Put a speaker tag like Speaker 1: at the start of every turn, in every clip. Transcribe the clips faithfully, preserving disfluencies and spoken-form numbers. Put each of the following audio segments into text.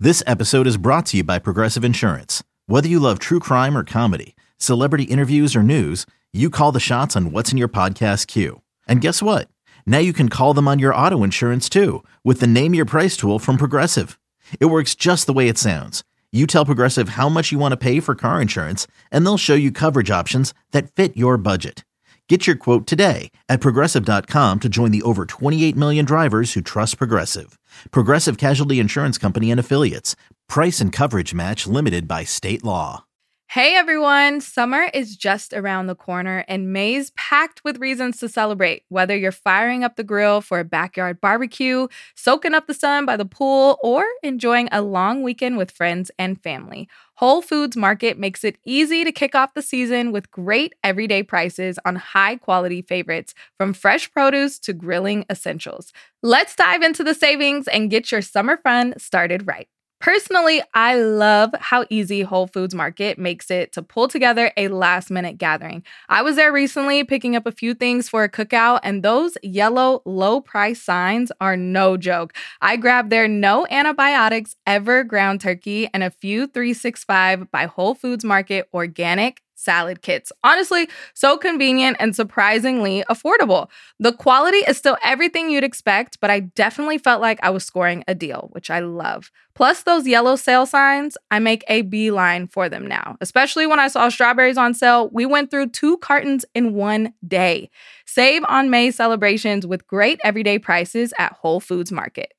Speaker 1: This episode is brought to you by Progressive Insurance. Whether you love true crime or comedy, celebrity interviews or news, you call the shots on what's in your podcast queue. And guess what? Now you can call them on your auto insurance too with the Name Your Price tool from Progressive. It works just the way it sounds. You tell Progressive how much you want to pay for car insurance, and they'll show you coverage options that fit your budget. Get your quote today at Progressive dot com to join the over twenty-eight million drivers who trust Progressive. Progressive Casualty Insurance Company and Affiliates. Price and coverage match limited by state law.
Speaker 2: Hey everyone, summer is just around the corner and May's packed with reasons to celebrate. Whether you're firing up the grill for a backyard barbecue, soaking up the sun by the pool, or enjoying a long weekend with friends and family, Whole Foods Market makes it easy to kick off the season with great everyday prices on high-quality favorites, from fresh produce to grilling essentials. Let's dive into the savings and get your summer fun started right. Personally, I love how easy Whole Foods Market makes it to pull together a last-minute gathering. I was there recently picking up a few things for a cookout, and those yellow low-price signs are no joke. I grabbed their no antibiotics ever ground turkey and a few three sixty-five by Whole Foods Market organic salad kits. Honestly, so convenient and surprisingly affordable. The quality is still everything you'd expect, but I definitely felt like I was scoring a deal, which I love. Plus those yellow sale signs, I make a beeline for them now. Especially when I saw strawberries on sale, we went through two cartons in one day. Save on May celebrations with great everyday prices at Whole Foods Market.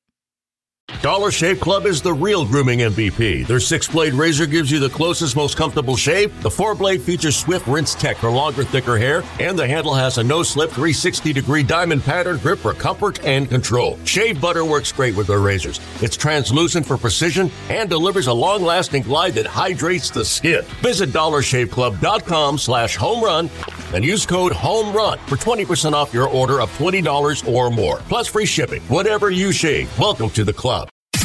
Speaker 3: Dollar Shave Club is the real grooming M V P. Their six-blade razor gives you the closest, most comfortable shave. The four-blade features Swift Rinse Tech for longer, thicker hair. And the handle has a no-slip three sixty degree diamond pattern grip for comfort and control. Shave butter works great with their razors. It's translucent for precision and delivers a long-lasting glide that hydrates the skin. Visit dollar shave club dot com slash home run and use code HOMERUN for twenty percent off your order of twenty dollars or more. Plus free shipping. Whatever you shave, welcome to the club.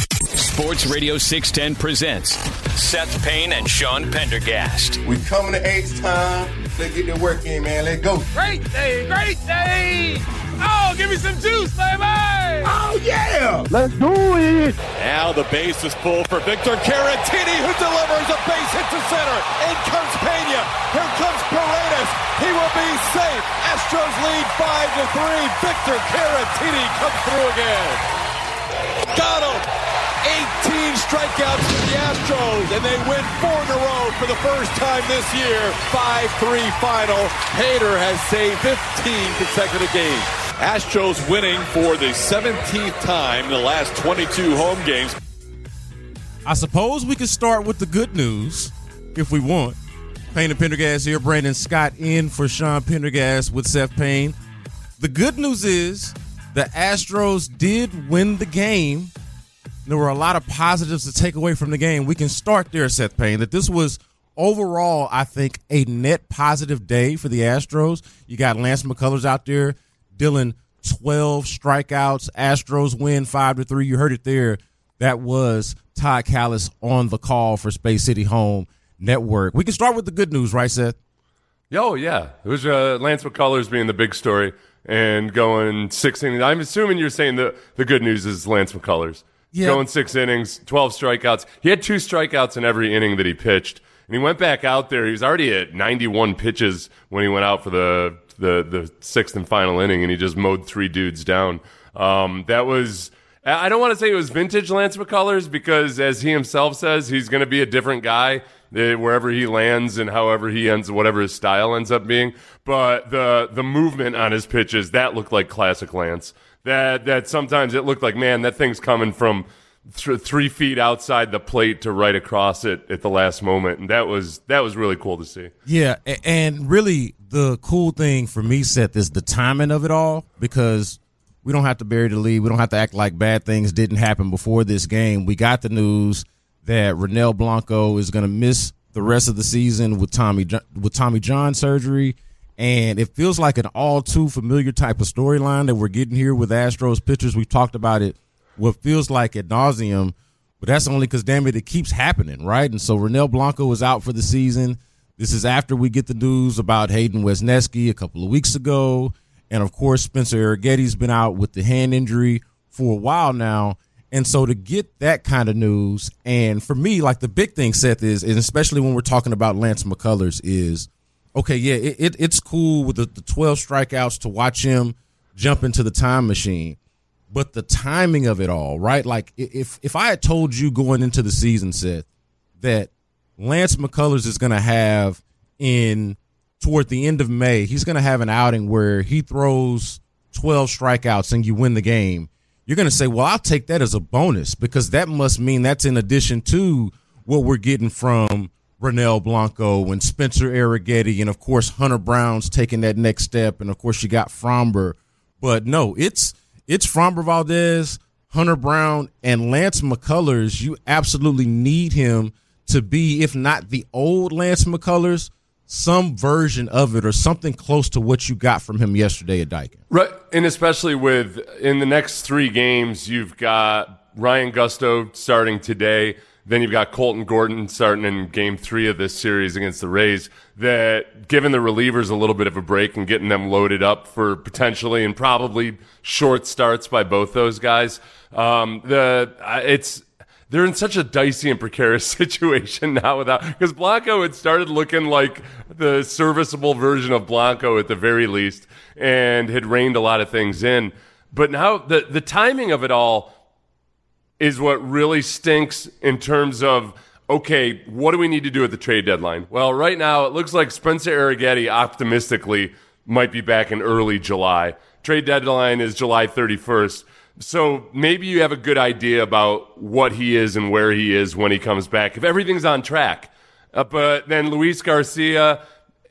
Speaker 4: Sports Radio six ten presents Seth Payne and Sean Pendergast.
Speaker 5: We coming to H-time. Let's get the work in, man. Let's go.
Speaker 6: Great day, great day. Oh, give me some juice, baby.
Speaker 5: Oh, yeah.
Speaker 7: Let's do it.
Speaker 6: Now the base is full for Victor Caratini, who delivers a base hit to center. In comes Pena. Here comes Paredes. He will be safe. Astros lead five to three. Victor Caratini comes through again. Got him. eighteen strikeouts for the Astros, and they win four in a row for the first time this year. five three final. Hader has saved fifteen consecutive games. Astros winning for the seventeenth time in the last twenty-two home games.
Speaker 8: I suppose we could start with the good news, if we want. Payne and Pendergast here. Brandon Scott in for Sean Pendergast with Seth Payne. The good news is the Astros did win the game. There were a lot of positives to take away from the game. We can start there, Seth Payne, that this was overall, I think, a net positive day for the Astros. You got Lance McCullers out there dealing twelve strikeouts. Astros win five to three. You heard it there. That was Todd Callis on the call for Space City Home Network. We can start with the good news, right, Seth?
Speaker 9: Oh, yeah. It was uh, Lance McCullers being the big story and going six innings. I'm assuming you're saying the, the good news is Lance McCullers. Yeah. Going six innings, twelve strikeouts. He had two strikeouts in every inning that he pitched. And he went back out there. He was already at ninety-one pitches when he went out for the the, the sixth and final inning, and he just mowed three dudes down. Um, that was – I don't want to say it was vintage Lance McCullers because, as he himself says, he's going to be a different guy wherever he lands and however he ends, whatever his style ends up being. But the the movement on his pitches, that looked like classic Lance. That that sometimes it looked like, man, that thing's coming from th- three feet outside the plate to right across it at the last moment, and that was that was really cool to see.
Speaker 8: Yeah, and really the cool thing for me, Seth, is the timing of it all, because we don't have to bury the lead. We don't have to act like bad things didn't happen before this game. We got the news that Ronel Blanco is going to miss the rest of the season with Tommy with Tommy John surgery. And it feels like an all too familiar type of storyline that we're getting here with Astros pitchers. We've talked about it, what feels like ad nauseum, but that's only because, damn it, it keeps happening, right? And so Ronel Blanco is out for the season. This is after we get the news about Hayden Wesneski a couple of weeks ago. And, of course, Spencer Arrighetti's been out with the hand injury for a while now. And so to get that kind of news, and for me, like the big thing, Seth, is, and especially when we're talking about Lance McCullers, is, okay, yeah, it, it, it's cool with the, the twelve strikeouts to watch him jump into the time machine. But the timing of it all, right? Like if if I had told you going into the season, Seth, that Lance McCullers is going to have in toward the end of May, he's going to have an outing where he throws twelve strikeouts and you win the game, you're going to say, well, I'll take that as a bonus, because that must mean that's in addition to what we're getting from Ronel Blanco and Spencer Arrighetti, and, of course, Hunter Brown's taking that next step, and, of course, you got Framber. But, no, it's it's Framber Valdez, Hunter Brown, and Lance McCullers. You absolutely need him to be, if not the old Lance McCullers, some version of it or something close to what you got from him yesterday at Daikin.
Speaker 9: Right, and especially with in the next three games, you've got Ryan Gusto starting today. Then you've got Colton Gordon starting in game three of this series against the Rays. That giving the relievers a little bit of a break and getting them loaded up for potentially and probably short starts by both those guys. Um, the it's. They're in such a dicey and precarious situation now without, because Blanco had started looking like the serviceable version of Blanco at the very least and had reined a lot of things in. But now the, the timing of it all is what really stinks in terms of, okay, what do we need to do at the trade deadline? Well, right now it looks like Spencer Arrighetti optimistically might be back in early July. Trade deadline is July thirty-first. So maybe you have a good idea about what he is and where he is when he comes back, if everything's on track. Uh, but then Luis Garcia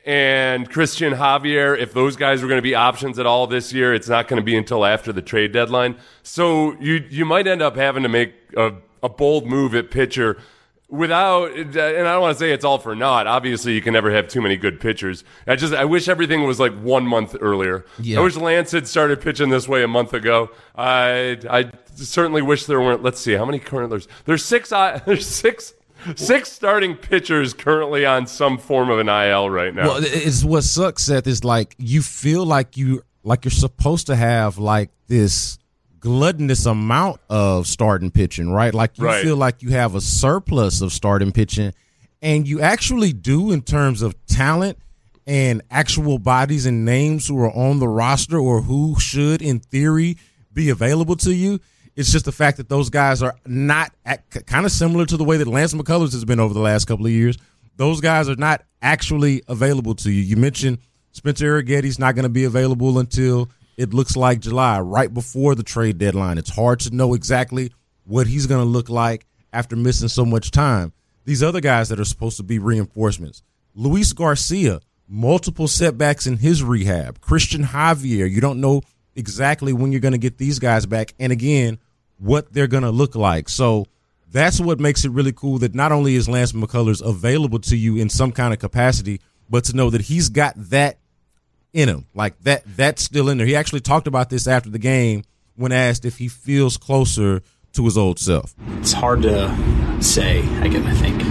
Speaker 9: and Christian Javier, if those guys are going to be options at all this year, it's not going to be until after the trade deadline. So you you might end up having to make a, a bold move at pitcher without, and I don't want to say it's all for naught. Obviously, you can never have too many good pitchers. I just, I wish everything was like one month earlier. Yeah. I wish Lance had started pitching this way a month ago. I, I certainly wish there weren't. Let's see, how many current there's there's six. There's six. Six starting pitchers currently on some form of an I L right now.
Speaker 8: Well, it's what sucks, Seth, is like you feel like you like you're supposed to have like this gluttonous amount of starting pitching, right? Like you
Speaker 9: right.
Speaker 8: feel like you have a surplus of starting pitching, and you actually do in terms of talent and actual bodies and names who are on the roster or who should, in theory, be available to you. It's just the fact that those guys are not – kind of similar to the way that Lance McCullers has been over the last couple of years. Those guys are not actually available to you. You mentioned Spencer Arrighetti's not going to be available until it looks like July, right before the trade deadline. It's hard to know exactly what he's going to look like after missing so much time. These other guys that are supposed to be reinforcements. Luis Garcia, multiple setbacks in his rehab. Christian Javier, you don't know exactly when you're going to get these guys back, and again, what they're going to look like. So that's what makes it really cool that not only is Lance McCullers available to you in some kind of capacity, but to know that he's got that in him, like that that's still in there. He actually talked about this after the game when asked if he feels closer to his old self.
Speaker 7: It's hard to say, I guess, I think.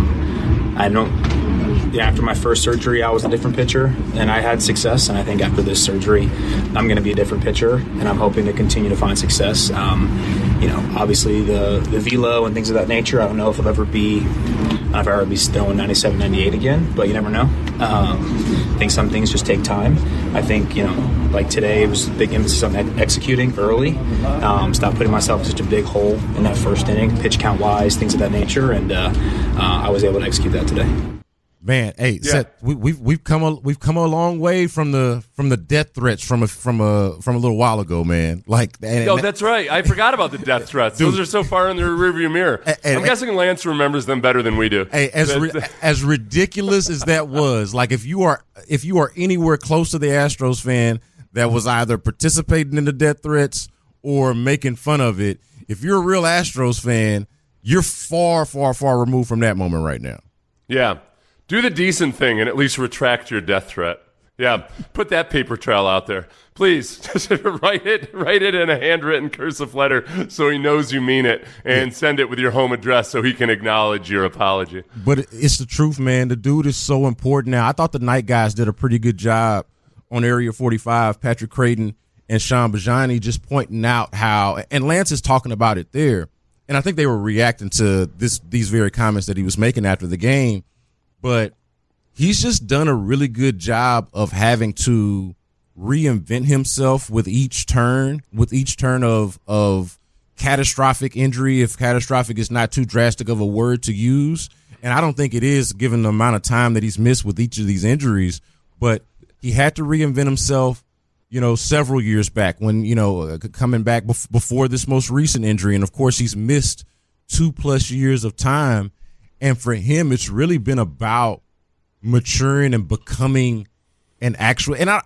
Speaker 7: Um, I don't Yeah, after my first surgery, I was a different pitcher, and I had success. And I think after this surgery, I'm going to be a different pitcher, and I'm hoping to continue to find success. Um, you know, obviously the the velo and things of that nature. I don't know if I'll ever be, I don't know if I'll ever be throwing ninety-seven, ninety-eight again, but you never know. Um, I think some things just take time. I think, you know, like today, it was a big emphasis on executing early. Um, stop putting myself in such a big hole in that first inning, pitch count wise, things of that nature, and uh, uh, I was able to execute that today.
Speaker 8: Man, hey, yeah. Seth, we, we've we've come a we've come a long way from the from the death threats from a from a from a little while ago, man. Like, and,
Speaker 9: no, that's right. I forgot about the death threats. Dude, those are so far in the rearview mirror. And, and, I'm guessing Lance remembers them better than we do.
Speaker 8: Hey, as ri- as ridiculous as that was, like if you are if you are anywhere close to the Astros fan that was either participating in the death threats or making fun of it, if you're a real Astros fan, you're far, far, far removed from that moment right now.
Speaker 9: Yeah. Do the decent thing and at least retract your death threat. Yeah, put that paper trail out there. Please, just write it write it in a handwritten cursive letter so he knows you mean it, and yeah. Send it with your home address so he can acknowledge your apology.
Speaker 8: But it's the truth, man. The dude is so important now. I thought the night guys did a pretty good job on Area forty-five, Patrick Creighton and Sean Bajani, just pointing out how – and Lance is talking about it there. and I think they were reacting to this these very comments that he was making after the game. But he's just done a really good job of having to reinvent himself with each turn, with each turn of of catastrophic injury, if catastrophic is not too drastic of a word to use. And I don't think it is, given the amount of time that he's missed with each of these injuries. But he had to reinvent himself, you know, several years back when, you know, coming back bef- before this most recent injury. And, of course, he's missed two plus years of time. And for him, it's really been about maturing and becoming an actual – and I,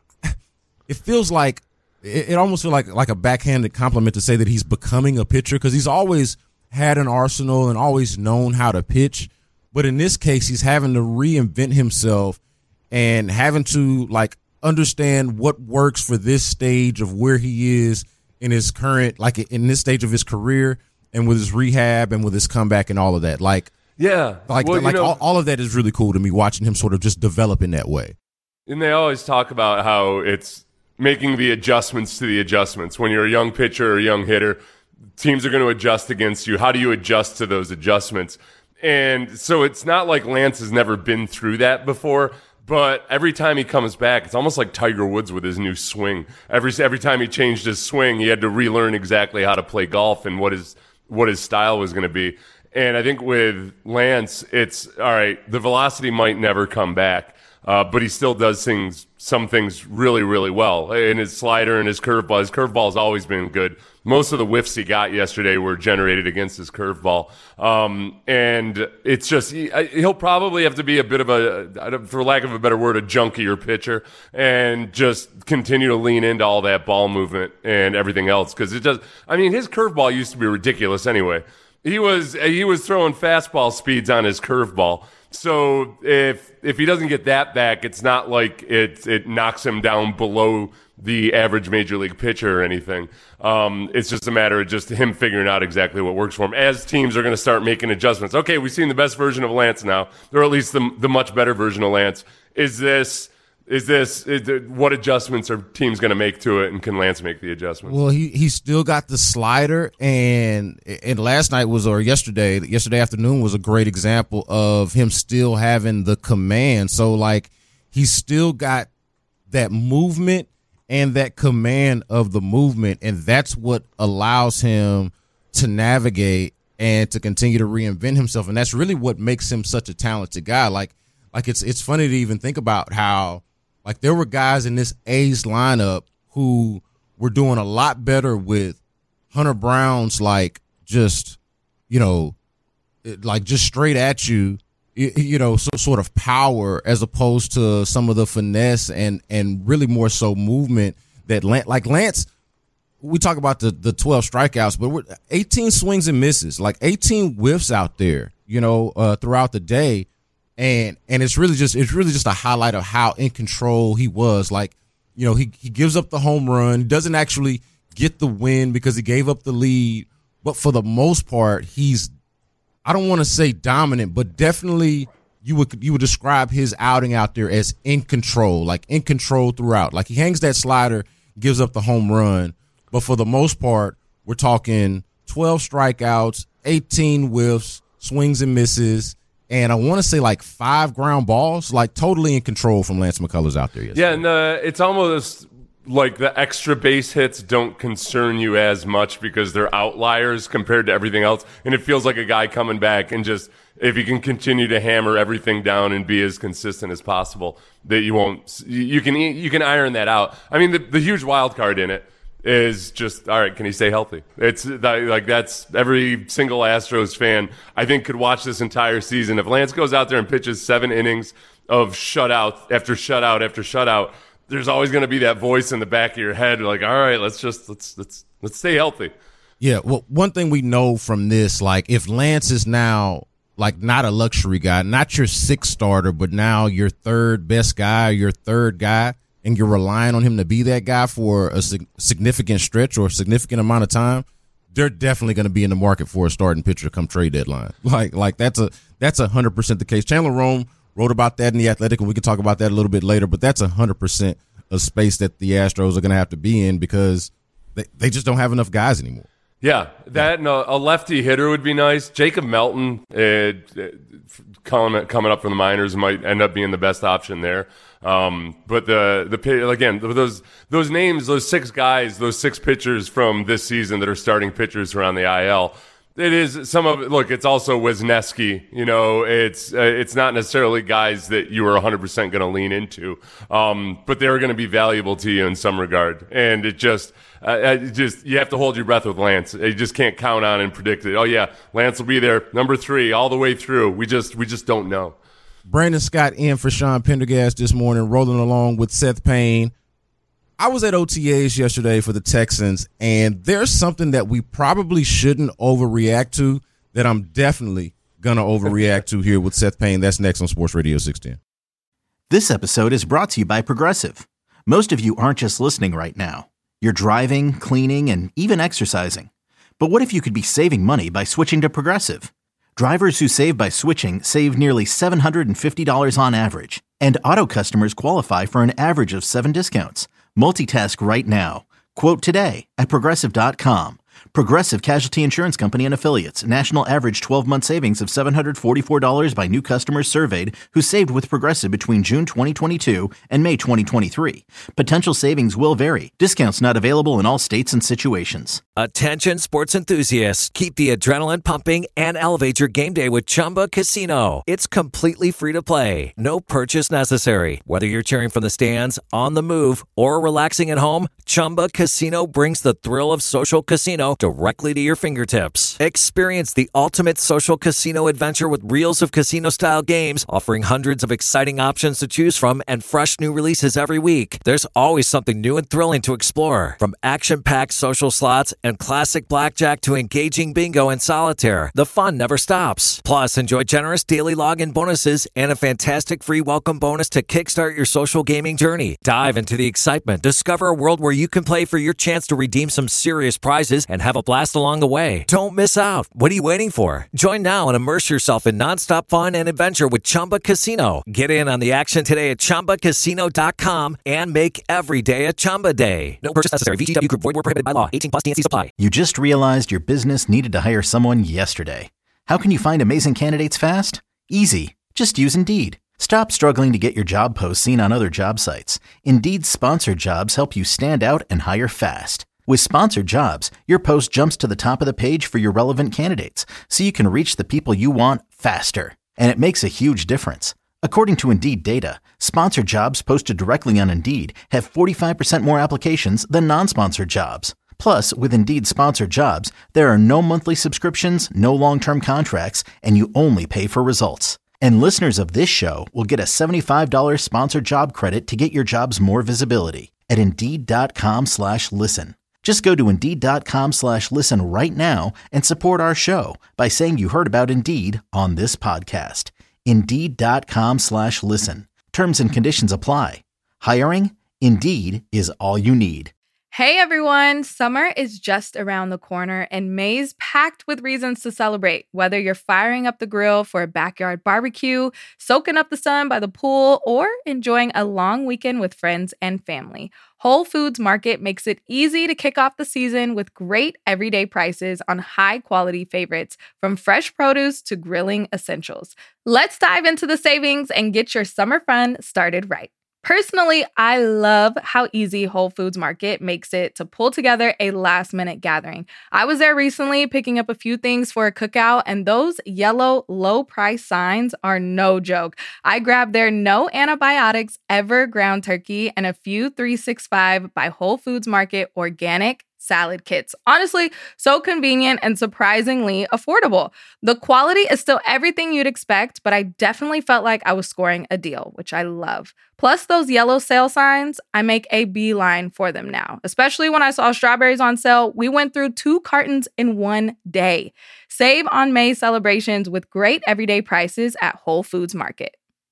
Speaker 8: it feels like it, – it almost feels like, like a backhanded compliment to say that he's becoming a pitcher, because he's always had an arsenal and always known how to pitch. But in this case, he's having to reinvent himself and having to, like, understand what works for this stage of where he is in his current, like, in this stage of his career and with his rehab and with his comeback and all of that. Like,
Speaker 9: yeah,
Speaker 8: like,
Speaker 9: well,
Speaker 8: like
Speaker 9: know,
Speaker 8: all, all of that is really cool to me, watching him sort of just develop in that way.
Speaker 9: And they always talk about how it's making the adjustments to the adjustments. When you're a young pitcher or a young hitter, teams are going to adjust against you. How do you adjust to those adjustments? And so it's not like Lance has never been through that before, but every time he comes back, it's almost like Tiger Woods with his new swing. Every every time he changed his swing, he had to relearn exactly how to play golf and what his what his style was going to be. And I think with Lance, it's, all right, the velocity might never come back, uh, but he still does things, some things really, really well. In his slider and his curveball, his curveball has always been good. Most of the whiffs he got yesterday were generated against his curveball. Um, and it's just, he, he'll probably have to be a bit of a, for lack of a better word, a junkier pitcher, and just continue to lean into all that ball movement and everything else. Cause it does, I mean, his curveball used to be ridiculous anyway. He was, he was throwing fastball speeds on his curveball. So if, if he doesn't get that back, it's not like it, it knocks him down below the average major league pitcher or anything. Um, it's just a matter of just him figuring out exactly what works for him as teams are going to start making adjustments. Okay, we've seen the best version of Lance now, or at least the, the much better version of Lance. Is this, is this, is it, what adjustments are teams going to make to it, and can Lance make the adjustments?
Speaker 8: Well, he, he still got the slider, and and last night was, or yesterday, yesterday afternoon was a great example of him still having the command. So, like, he's still got that movement and that command of the movement, and that's what allows him to navigate and to continue to reinvent himself, and that's really what makes him such a talented guy. Like, like it's it's funny to even think about how, like, there were guys in this A's lineup who were doing a lot better with Hunter Brown's, like, just, you know, like, just straight at you, you know, so, sort of power, as opposed to some of the finesse and and really more so movement that Lance, like Lance, we talk about the the twelve strikeouts, but we're eighteen swings and misses, like eighteen whiffs out there, you know, uh, throughout the day. And and it's really just it's really just a highlight of how in control he was. Like, you know, he, he gives up the home run. He doesn't actually get the win because he gave up the lead. But for the most part, he's, I don't want to say dominant, but definitely you would you would describe his outing out there as in control, like in control throughout. Like, he hangs that slider, gives up the home run. But for the most part, we're talking twelve strikeouts, eighteen whiffs, swings and misses. And I want to say like five ground balls, like totally in control from Lance McCullers out there yesterday.
Speaker 9: Yeah, and uh, it's almost like the extra base hits don't concern you as much because they're outliers compared to everything else. And it feels like a guy coming back and just, if he can continue to hammer everything down and be as consistent as possible, that you won't, you can, you can iron that out. I mean, the, the huge wild card in it is just, all right, can he stay healthy? It's like, that's every single Astros fan, I think, could watch this entire season. If Lance goes out there and pitches seven innings of shutout after shutout after shutout, there's always going to be that voice in the back of your head, like, all right, let's just, let's, let's, let's stay healthy.
Speaker 8: Yeah. Well, one thing we know from this, like, if Lance is now, like, not a luxury guy, not your sixth starter, but now your third best guy, your third guy, and you're relying on him to be that guy for a sig- significant stretch or a significant amount of time, they're definitely going to be in the market for a starting pitcher come trade deadline. Like, like that's a that's a hundred percent the case. Chandler Rome wrote about that in The Athletic, and we can talk about that a little bit later. But that's a hundred percent a space that the Astros are going to have to be in because they they just don't have enough guys anymore.
Speaker 9: Yeah, that and a, a lefty hitter would be nice. Jacob Melton, uh, coming, coming up from the minors, might end up being the best option there. Um, but the the again those those names, those six guys, those six pitchers from this season that are starting pitchers around the I L. It is some of it. Look, it's also Wisniewski. You know, it's uh, it's not necessarily guys that you are one hundred percent going to lean into, um, but they're going to be valuable to you in some regard. And it just, uh, it just you have to hold your breath with Lance. You just can't count on and predict it. Oh yeah, Lance will be there, number three, all the way through. We just we just don't know.
Speaker 8: Brandon Scott in for Sean Pendergast this morning, rolling along with Seth Payne. I was at O T As yesterday for the Texans, and there's something that we probably shouldn't overreact to that I'm definitely going to overreact to here with Seth Payne. That's next on Sports Radio six ten.
Speaker 1: This episode is brought to you by Progressive. Most of you aren't just listening right now. You're driving, cleaning, and even exercising. But what if you could be saving money by switching to Progressive? Drivers who save by switching save nearly seven hundred fifty dollars on average, and auto customers qualify for an average of seven discounts. Multitask right now. Quote today at Progressive dot com. Progressive Casualty Insurance Company and Affiliates. National average twelve-month savings of seven hundred forty-four dollars by new customers surveyed who saved with Progressive between June twenty twenty-two and May twenty twenty-three. Potential savings will vary. Discounts not available in all states and situations.
Speaker 10: Attention sports enthusiasts. Keep the adrenaline pumping and elevate your game day with Chumba Casino. It's completely free to play. No purchase necessary. Whether you're cheering from the stands, on the move, or relaxing at home, Chumba Casino brings the thrill of social casino directly to your fingertips. Experience the ultimate social casino adventure with reels of casino-style games, offering hundreds of exciting options to choose from and fresh new releases every week. There's always something new and thrilling to explore, from action-packed social slots and classic blackjack to engaging bingo and solitaire. The fun never stops. Plus, enjoy generous daily login bonuses and a fantastic free welcome bonus to kickstart your social gaming journey. Dive into the excitement. Discover a world where you can play for your chance to redeem some serious prizes and have a blast along the way. Don't miss out. What are you waiting for? Join now and immerse yourself in nonstop fun and adventure with Chumba Casino. Get in on the action today at Chumba Casino dot com and make every day a Chumba day. No purchase necessary. V G W Group. Void where prohibited by law. eighteen plus T N C supply.
Speaker 1: You just realized your business needed to hire someone yesterday. How can you find amazing candidates fast? Easy. Just use Indeed. Stop struggling to get your job posts seen on other job sites. Indeed's sponsored jobs help you stand out and hire fast. With sponsored jobs, your post jumps to the top of the page for your relevant candidates, so you can reach the people you want faster. And it makes a huge difference. According to Indeed data, sponsored jobs posted directly on Indeed have forty-five percent more applications than non-sponsored jobs. Plus, with Indeed sponsored jobs, there are no monthly subscriptions, no long-term contracts, and you only pay for results. And listeners of this show will get a seventy-five dollars sponsored job credit to get your jobs more visibility at Indeed dot com slash listen. Just go to Indeed dot com slash listen right now and support our show by saying you heard about Indeed on this podcast. Indeed dot com slash listen. Terms and conditions apply. Hiring? Indeed is all you need.
Speaker 2: Hey everyone, summer is just around the corner and May's packed with reasons to celebrate. Whether you're firing up the grill for a backyard barbecue, soaking up the sun by the pool, or enjoying a long weekend with friends and family, Whole Foods Market makes it easy to kick off the season with great everyday prices on high-quality favorites, from fresh produce to grilling essentials. Let's dive into the savings and get your summer fun started right. Personally, I love how easy Whole Foods Market makes it to pull together a last-minute gathering. I was there recently picking up a few things for a cookout, and those yellow low-price signs are no joke. I grabbed their no antibiotics ever ground turkey and a few three sixty-five by Whole Foods Market organic salad kits. Honestly, so convenient and surprisingly affordable. The quality is still everything you'd expect, but I definitely felt like I was scoring a deal, which I love. Plus those yellow sale signs, I make a beeline for them now. Especially when I saw strawberries on sale, we went through two cartons in one day. Save on May celebrations with great everyday prices at Whole Foods Market.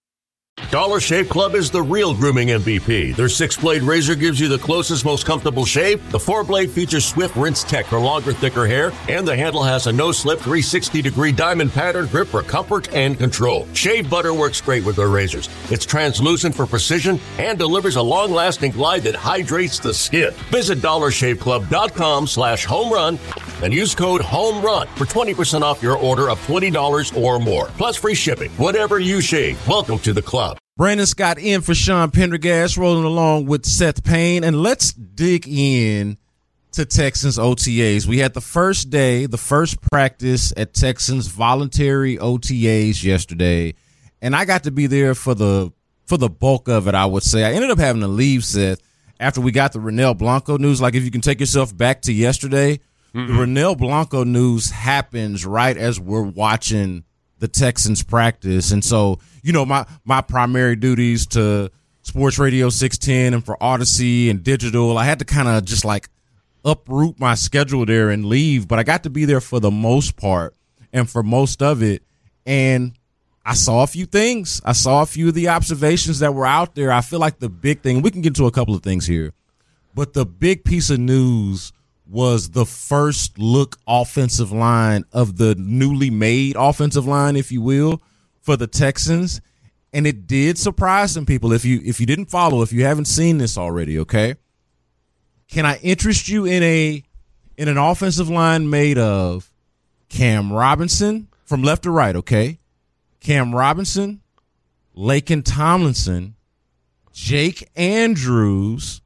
Speaker 3: Dollar Shave Club is the real grooming M V P. Their six-blade razor gives you the closest, most comfortable shave. The four-blade features Swift Rinse Tech for longer, thicker hair. And the handle has a no-slip three hundred sixty degree diamond pattern grip for comfort and control. Shave butter works great with their razors. It's translucent for precision and delivers a long-lasting glide that hydrates the skin. Visit dollar shave club dot com slash home run and use code HOMERUN for twenty percent off your order of twenty dollars or more. Plus free shipping. Whatever you shave, welcome to the club.
Speaker 8: Brandon Scott in for Sean Pendergast, rolling along with Seth Payne. And let's dig in to Texans O T As. We had the first day, the first practice at Texans voluntary O T As yesterday, and I got to be there for the for the bulk of it, I would say. I ended up having to leave, Seth, after we got the Ronell Blanco news. Like, if you can take yourself back to yesterday, mm-hmm. the Ronell Blanco news happens right as we're watching the Texans practice. And so, you know, my, my primary duties to Sports Radio six ten and for Odyssey and digital, I had to kind of just like uproot my schedule there and leave. But I got to be there for the most part and for most of it. And I saw a few things. I saw a few of the observations that were out there. I feel like the big thing, we can get into a couple of things here, but the big piece of news was the first look offensive line of the newly made offensive line, if you will, for the Texans. And it did surprise some people. If you if you didn't follow, if you haven't seen this already, okay? Can I interest you in a in an offensive line made of Cam Robinson from left to right, okay? Cam Robinson, Laken Tomlinson, Jake Andrews,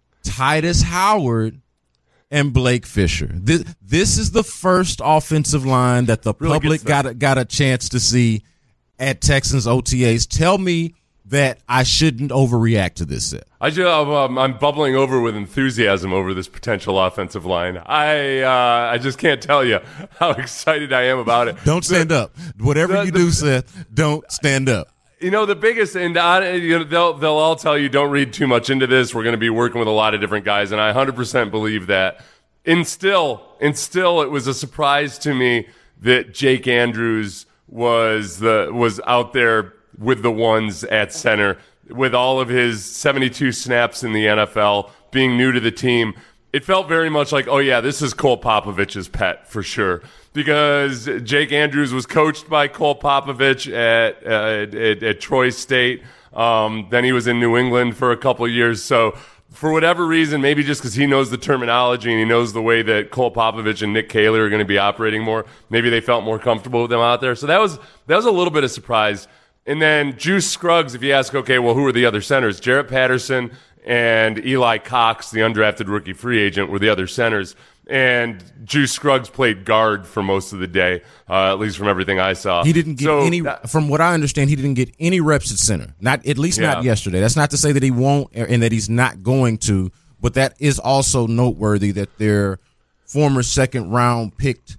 Speaker 8: Titus Howard, and Blake Fisher. This, this is the first offensive line that the really public got a, got a chance to see at Texans O T As. Tell me that I shouldn't overreact to this set.
Speaker 9: I just, um, I'm bubbling over with enthusiasm over this potential offensive line. I uh, I just can't tell you how excited I am about it.
Speaker 8: Don't stand the, up. Whatever the, you the, do, Seth, don't stand up.
Speaker 9: You know, the biggest, and I, you know, they'll they'll all tell you, don't read too much into this. We're going to be working with a lot of different guys, and I one hundred percent believe that. And still, and still, it was a surprise to me that Jake Andrews was the was out there with the ones at center, with all of his seventy-two snaps in the N F L, being new to the team. It felt very much like, oh yeah, this is Cole Popovich's pet for sure. Because Jake Andrews was coached by Cole Popovich at, uh, at, at Troy State. Um, then he was in New England for a couple of years. So for whatever reason, maybe just because he knows the terminology and he knows the way that Cole Popovich and Nick Cayley are going to be operating more, maybe they felt more comfortable with them out there. So that was that was a little bit of surprise. And then Juice Scruggs, if you ask, okay, well, who are the other centers? Jarrett Patterson and Eli Cox, the undrafted rookie free agent, were the other centers. And Juice Scruggs played guard for most of the day, uh, at least from everything I saw.
Speaker 8: He didn't get
Speaker 9: so
Speaker 8: any,
Speaker 9: that,
Speaker 8: from what I understand, he didn't get any reps at center. Not at least yeah. not yesterday. That's not to say that he won't and that he's not going to, but that is also noteworthy that their former second round picked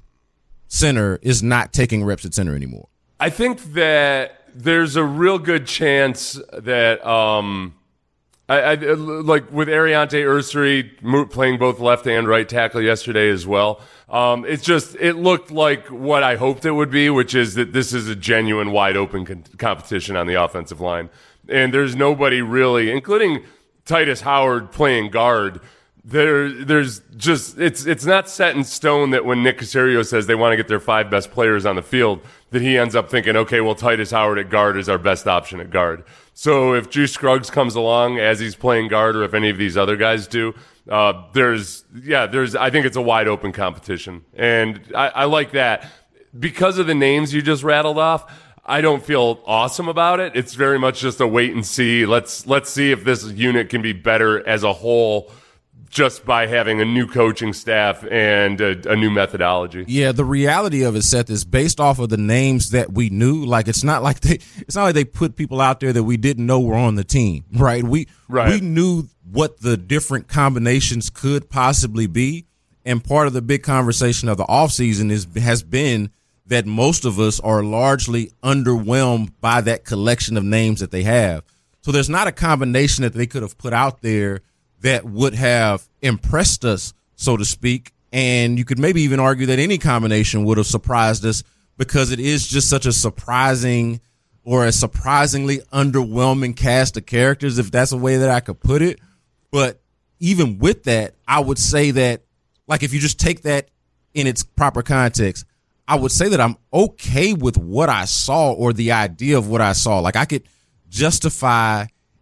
Speaker 8: center is not taking reps at center anymore.
Speaker 9: I think that there's a real good chance that um, I, I like with Ariante Ursary playing both left and right tackle yesterday as well. Um, it's just it looked like what I hoped it would be, which is that this is a genuine wide open con- competition on the offensive line, and there's nobody really, including Titus Howard playing guard. There, there's just it's it's not set in stone that when Nick Caserio says they want to get their five best players on the field, that he ends up thinking, okay, well, Titus Howard at guard is our best option at guard. So if Juice Scruggs comes along as he's playing guard, or if any of these other guys do, uh, there's yeah, there's I think it's a wide open competition, and I, I like that because of the names you just rattled off. I don't feel awesome about it. It's very much just a wait and see. Let's let's see if this unit can be better as a whole, just by having a new coaching staff and a, a new methodology.
Speaker 8: Yeah, the reality of it, Seth, is based off of the names that we knew. Like it's not like they it's not like they put people out there that we didn't know were on the team, right? We
Speaker 9: right.
Speaker 8: we knew what the different combinations could possibly be, and part of the big conversation of the offseason is has been that most of us are largely underwhelmed by that collection of names that they have. So there's not a combination that they could have put out there that would have impressed us, so to speak. And you could maybe even argue that any combination would have surprised us, because it is just such a surprising or a surprisingly underwhelming cast of characters, if that's a way that I could put it. But even with that, I would say that, like, if you just take that in its proper context, I would say that I'm okay with what I saw, or the idea of what I saw. Like, I could justify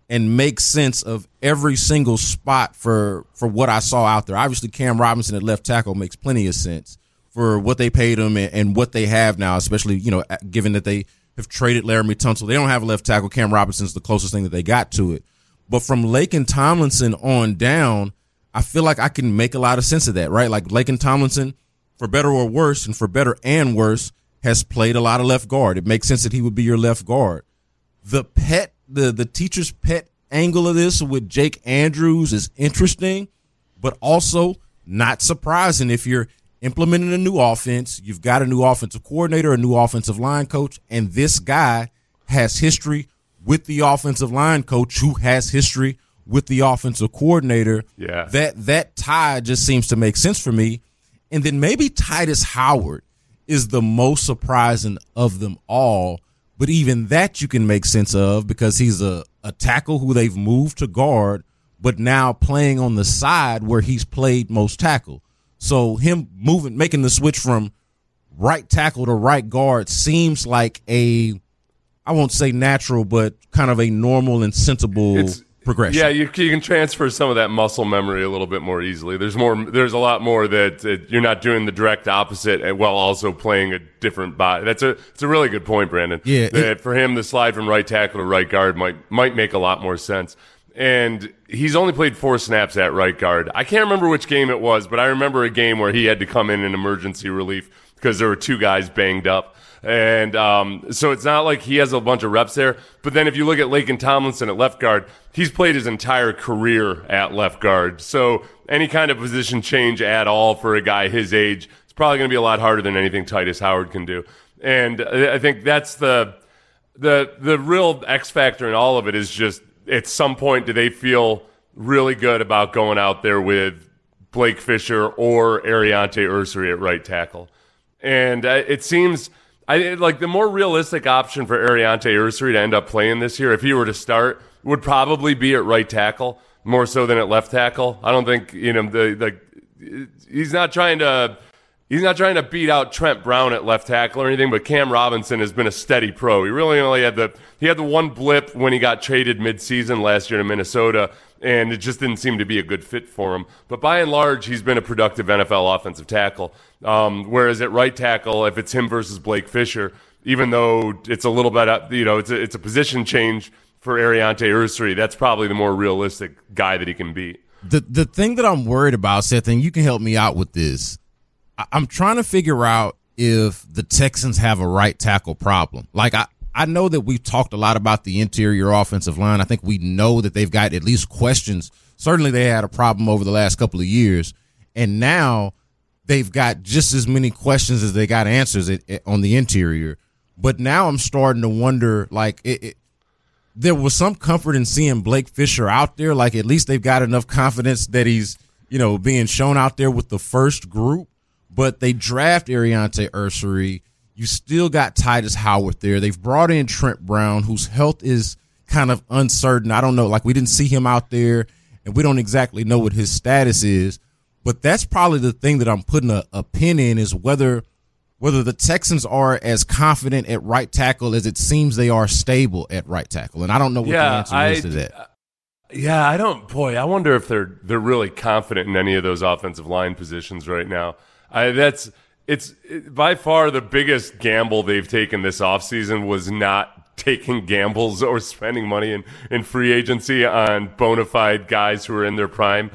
Speaker 8: and make sense of every single spot for for what I saw out there. Obviously, Cam Robinson at left tackle makes plenty of sense for what they paid him and, and what they have now, especially, you know, given that they have traded Laramie Tunsil. They don't have a left tackle. Cam Robinson's the closest thing that they got to it. But from Laken Tomlinson on down, I feel like I can make a lot of sense of that, right? Like Laken Tomlinson, for better or worse, and for better and worse, has played a lot of left guard. It makes sense that he would be your left guard. The pet, the the teacher's pet angle of this with Jake Andrews is interesting, but also not surprising. If you're implementing a new offense, you've got a new offensive coordinator, a new offensive line coach, and this guy has history with the offensive line coach who has history with the offensive coordinator.
Speaker 9: Yeah.
Speaker 8: That that tie just seems to make sense for me. And then maybe Titus Howard is the most surprising of them all. But even that you can make sense of because he's a, a tackle who they've moved to guard, but now playing on the side where he's played most tackle. So him moving, making the switch from right tackle to right guard seems like a, I won't say natural, but kind of a normal and sensible it's, progression.
Speaker 9: Yeah, you, you can transfer some of that muscle memory a little bit more easily. There's more. There's a lot more that, that you're not doing the direct opposite while also playing a different body. That's a. It's a really good point, Brandon.
Speaker 8: Yeah.
Speaker 9: That
Speaker 8: It,
Speaker 9: for him, the slide from right tackle to right guard might might make a lot more sense. And he's only played four snaps at right guard. I can't remember which game it was, but I remember a game where he had to come in in emergency relief because there were two guys banged up. And um, so it's not like he has a bunch of reps there. But then if you look at Laken Tomlinson at left guard, he's played his entire career at left guard. So any kind of position change at all for a guy his age, it's probably going to be a lot harder than anything Titus Howard can do. And I think that's the the the real X factor in all of it is just at some point do they feel really good about going out there with Blake Fisher or Ariante Ursary at right tackle. And it seems – I like the more realistic option for Ariante Ursary to end up playing this year, if he were to start, would probably be at right tackle more so than at left tackle. I don't think you know the the he's not trying to he's not trying to beat out Trent Brown at left tackle or anything. But Cam Robinson has been a steady pro. He really only had the he had the one blip when he got traded midseason last year to Minnesota, and it just didn't seem to be a good fit for him. But by and large, he's been a productive N F L offensive tackle. Um, whereas at right tackle, if it's him versus Blake Fisher, even though it's a little bit, you know, it's a, it's a position change for Ariante Ursary, that's probably the more realistic guy that he can beat.
Speaker 8: The the thing that I'm worried about, Seth, and you can help me out with this, I, I'm trying to figure out if the Texans have a right tackle problem. Like, I, I know that we've talked a lot about the interior offensive line. I think we know that they've got at least questions. Certainly they had a problem over the last couple of years. And now they've got just as many questions as they got answers it, it, on the interior. But now I'm starting to wonder, like, it, it, there was some comfort in seeing Blake Fisher out there. Like, at least they've got enough confidence that he's, you know, being shown out there with the first group. But they draft Ariante Ursary. You still got Titus Howard there. They've brought in Trent Brown, whose health is kind of uncertain. I don't know. Like, we didn't see him out there, and we don't exactly know what his status is. But that's probably the thing that I'm putting a, a pin in is whether whether the Texans are as confident at right tackle as it seems they are stable at right tackle. And I don't know what
Speaker 9: yeah,
Speaker 8: the answer
Speaker 9: I,
Speaker 8: is to that.
Speaker 9: Yeah, I don't. Boy, I wonder if they're they're really confident in any of those offensive line positions right now. I, that's it's it, by far the biggest gamble they've taken this offseason was not taking gambles or spending money in, in free agency on bona fide guys who are in their prime.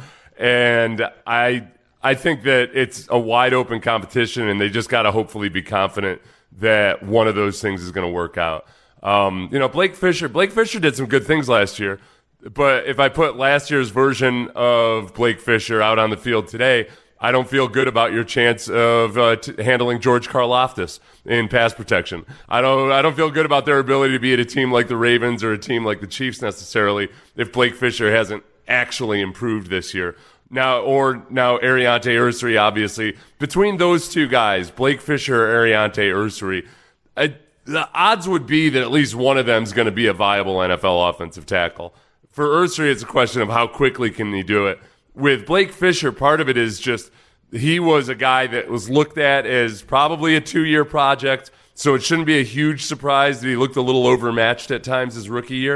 Speaker 9: And I I think that it's a wide open competition, and they just got to hopefully be confident that one of those things is going to work out. Um, you know, Blake Fisher, Blake Fisher did some good things last year, but if I put last year's version of Blake Fisher out on the field today, I don't feel good about your chance of uh, t- handling George Karlaftis in pass protection. I don't. I don't feel good about their ability to be at a team like the Ravens or a team like the Chiefs necessarily if Blake Fisher hasn't actually improved this year. Now, or now Ariante Ursary, obviously. Between those two guys, Blake Fisher or Ariante Ursary, I, the odds would be that at least one of them is going to be a viable N F L offensive tackle. For Ursary, it's a question of how quickly can he do it. With Blake Fisher, part of it is just he was a guy that was looked at as probably a two-year project, so it shouldn't be a huge surprise that he looked a little overmatched at times his rookie year.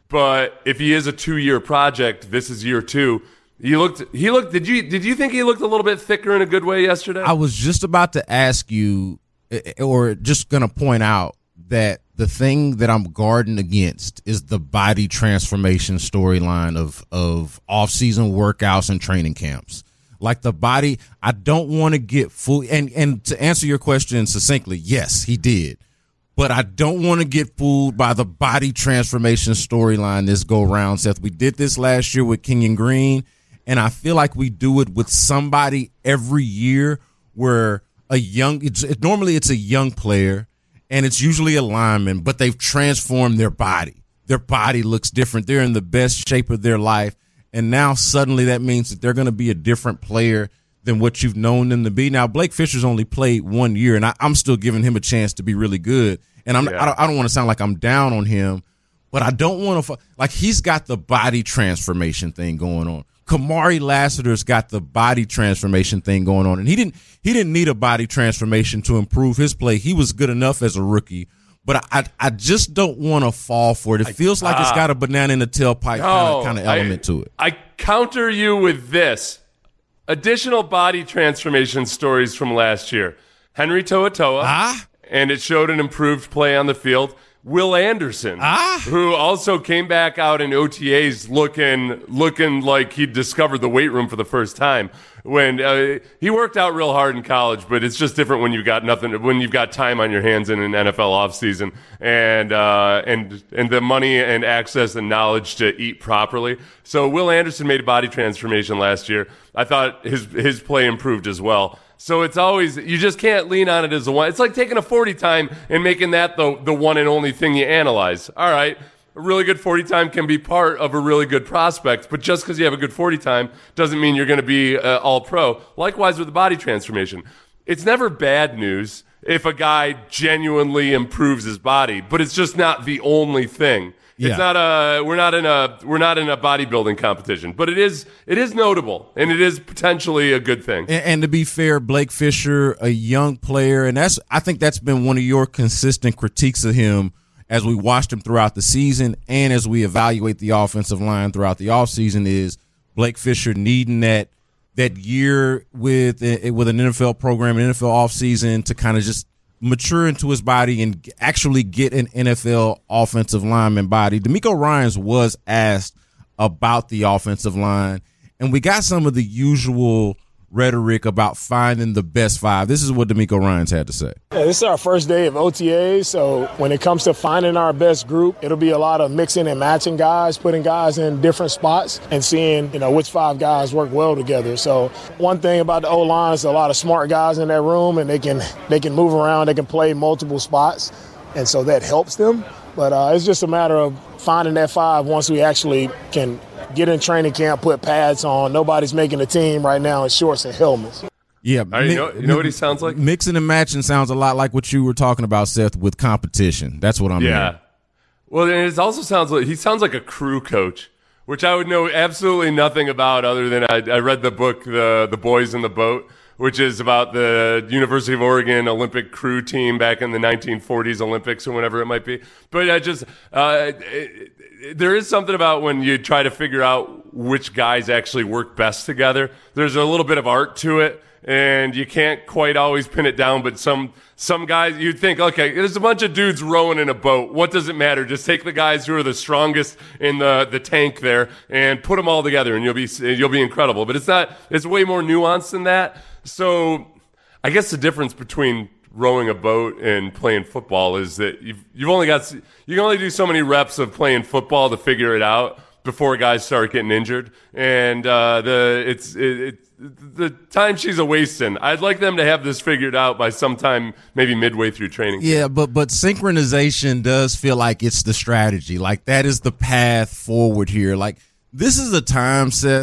Speaker 9: But if he is a two-year project, this is year two. He looked. He looked. Did you? Did you think he looked a little bit thicker in a good way yesterday?
Speaker 8: I was just about to ask you, or just going to point out that the thing that I'm guarding against is the body transformation storyline of of off-season workouts and training camps. Like the body, I don't want to get full. And and to answer your question succinctly, yes, he did. But I don't want to get fooled by the body transformation storyline this go round, Seth. We did this last year with Kenyon Green, and I feel like we do it with somebody every year where a young, it's, it, normally it's a young player, and it's usually a lineman, but they've transformed their body. Their body looks different. They're in the best shape of their life, and now suddenly that means that they're going to be a different player than what you've known them to be. Now, Blake Fisher's only played one year, and I, I'm still giving him a chance to be really good. And I'm, yeah. I don't, I don't want to sound like I'm down on him, but I don't want to – like he's got the body transformation thing going on. Kamari Lassiter's got the body transformation thing going on, and he didn't he didn't need a body transformation to improve his play. He was good enough as a rookie, but I I just don't want to fall for it. It feels like uh, it's got a banana in the tailpipe
Speaker 9: no,
Speaker 8: kind of kind of element
Speaker 9: I,
Speaker 8: to it.
Speaker 9: I counter you with this. Additional body transformation stories from last year. Henry To'oTo'o,
Speaker 8: ah?
Speaker 9: and it showed an improved play on the field. Will Anderson,
Speaker 8: ah?
Speaker 9: who also came back out in O T As looking looking like he'd discovered the weight room for the first time. When uh, he worked out real hard in college, but it's just different when you've got nothing, when you've got time on your hands in an N F L offseason and uh, and and the money and access and knowledge to eat properly. So Will Anderson made a body transformation last year. I thought his his play improved as well. So it's always, you just can't lean on it as a one. It's like taking a forty time and making that the the one and only thing you analyze. All right, a really good forty time can be part of a really good prospect, but just because you have a good forty time doesn't mean you're going to be uh, all pro. Likewise with the body transformation. It's never bad news if a guy genuinely improves his body, but it's just not the only thing.
Speaker 8: Yeah.
Speaker 9: It's not a we're not in a we're not in a bodybuilding competition, but it is it is notable and it is potentially a good thing.
Speaker 8: And, and to be fair, Blake Fisher, a young player, and that's I think that's been one of your consistent critiques of him as we watched him throughout the season and as we evaluate the offensive line throughout the offseason is Blake Fisher needing that that year with with an N F L program, an N F L offseason to kind of just mature into his body and actually get an N F L offensive lineman body. DeMeco Ryans was asked about the offensive line, and we got some of the usual rhetoric about finding the best five. This is what DeMeco Ryans had to say.
Speaker 11: Yeah, this is our first day of O T As, so when it comes to finding our best group, it'll be a lot of mixing and matching guys, putting guys in different spots and seeing, you know, which five guys work well together. So one thing about the O-line is a lot of smart guys in that room, and they can they can move around, they can play multiple spots, and so that helps them. But uh, it's just a matter of finding that five once we actually can get in training camp, put pads on. Nobody's making a team right now in shorts and helmets.
Speaker 8: Yeah,
Speaker 9: right, mi- you, know, you know what he sounds like?
Speaker 8: Mixing and matching sounds a lot like what you were talking about, Seth, with competition. That's what I'm
Speaker 9: yeah.
Speaker 8: hearing.
Speaker 9: Well, and it also sounds like he sounds like a crew coach, which I would know absolutely nothing about other than I, I read the book, the the Boys in the Boat, which is about the University of Oregon Olympic crew team back in the nineteen forties Olympics or whatever it might be. But I just uh, it, it, there is something about when you try to figure out which guys actually work best together. There's a little bit of art to it, and you can't quite always pin it down. But some some guys, you'd think, okay, there's a bunch of dudes rowing in a boat. What does it matter? Just take the guys who are the strongest in the, the tank there and put them all together, and you'll be you'll be incredible. But it's not. It's way more nuanced than that. So I guess the difference between rowing a boat and playing football is that you've you've only got you can only do so many reps of playing football to figure it out before guys start getting injured, and uh, the it's it, it the time she's a wasting. I'd like them to have this figured out by sometime maybe midway through training.
Speaker 8: Yeah, but but synchronization does feel like it's the strategy. Like that is the path forward here. Like this is a time, Seth,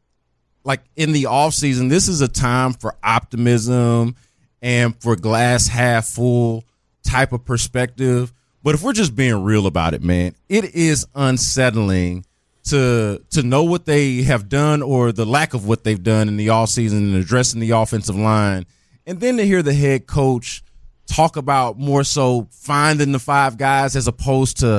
Speaker 8: like in the off season, this is a time for optimism and for glass half full type of perspective. But if we're just being real about it, man, it is unsettling to to know what they have done or the lack of what they've done in the offseason and addressing the offensive line. And then to hear the head coach talk about more so finding the five guys as opposed to,